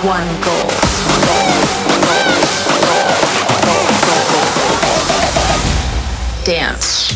One goal. Dance.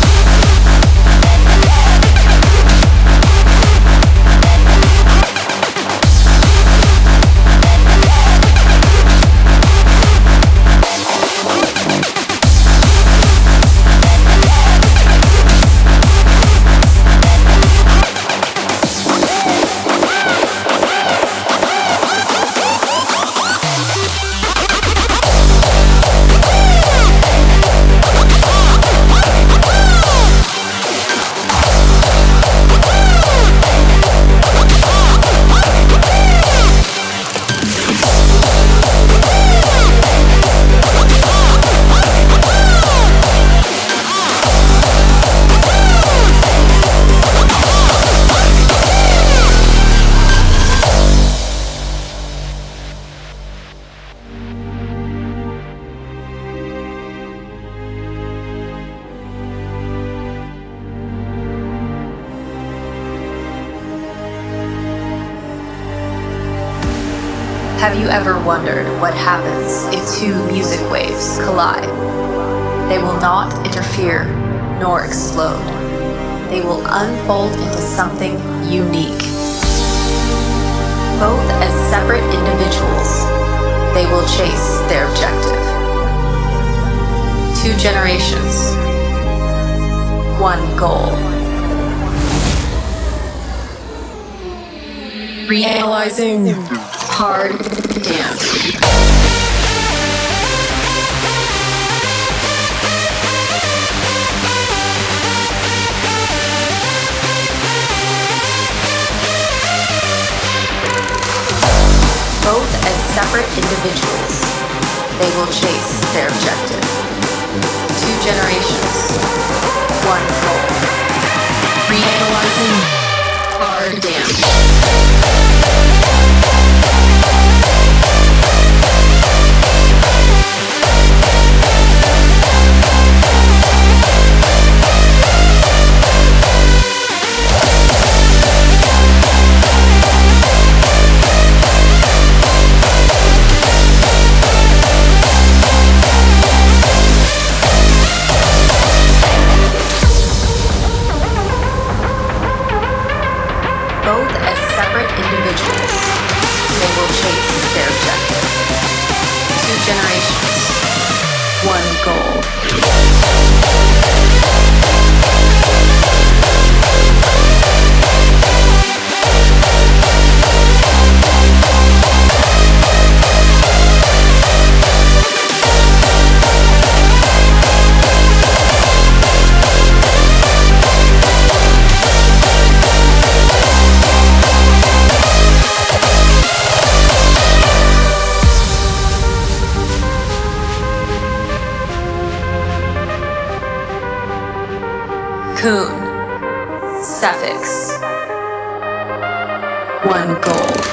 Have you ever wondered what happens if two music waves collide? They will not interfere nor explode. They will unfold into something unique. Both as separate individuals, they will chase their objective. Two generations, one goal. Reanalyzing hard dance. Both as separate individuals, they will chase their objective. Two generations, one goal. Reanalyzing hard dance. Both as separate individuals, they will chase their objective. Two generations, one goal. Kun, suffix, one goal.